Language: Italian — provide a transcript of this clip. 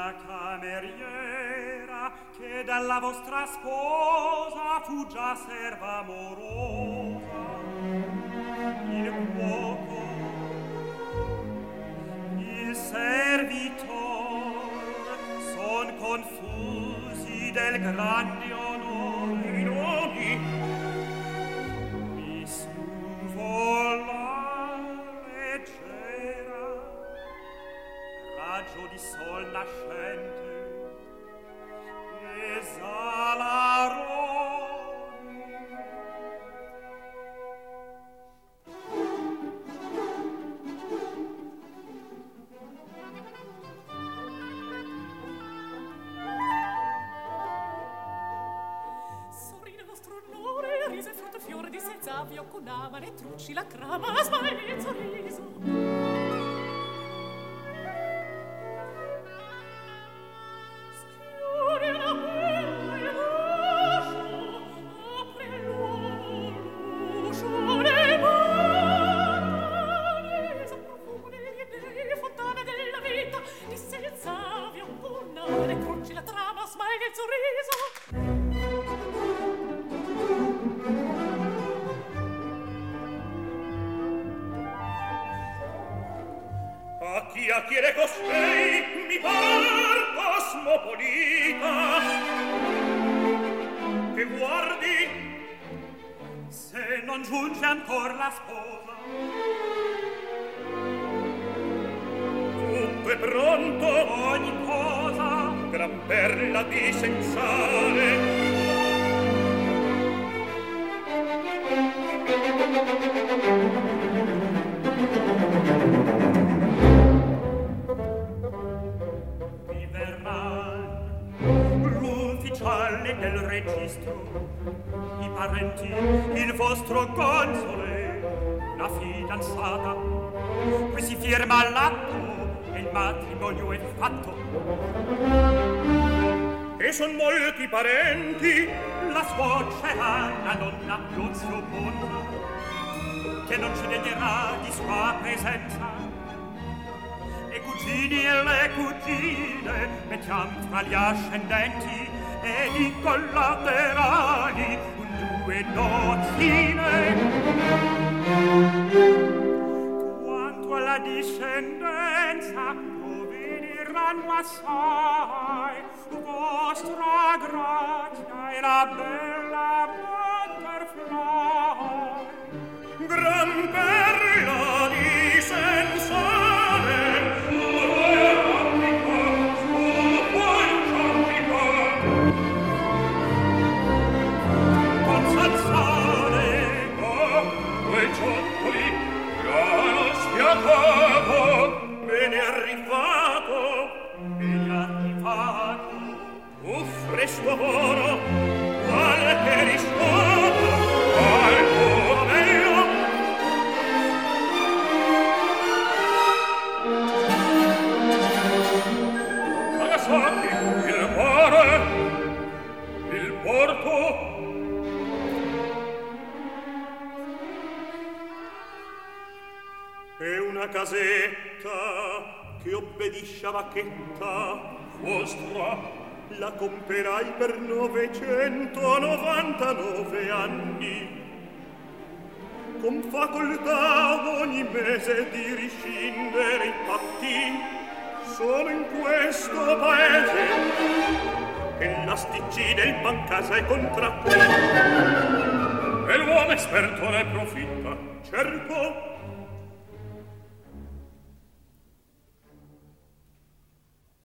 una cameriera che dalla vostra sposa fu già serva amorosa. Il cuoco, il servitor, son confusi del grande onore. I nomi mi suvola leggera, raggio di sol nascente, esalarò. Rise frutto fiore di senz'avio con amare trucci la crama smaglizzo riso. A chi è costei mi par cosmopolita, che guardi se non giunge ancor la sposa. Tutto è pronto, ogni cosa, gran perla di sensale. L'ufficiale del registro, i parenti, il vostro console, la fidanzata. Qui si firma l'atto e il matrimonio è fatto. E son molti parenti, la suocera, la nonna, lo zio Monna, che non ci degnerà di sua presenza. I cugini e le cugine mettiam fra gli ascendenti ed i collaterali due nozzine. Quanto alla discendenza provvederanno assai, vostra grazia e la bella butterfly. Gran perla di sensale, bene arrivato, fresco oro, quale che rispondo al tuo bello. Nagasaki, il mare, il porto, è una casetta che obbedisce a vacchetta vostra, la comperai per 999 anni, con facoltà ogni mese di riscindere i patti. Solo in questo paese che la sticci del bancasa e contratti, e l'uomo esperto ne profitta. Certo,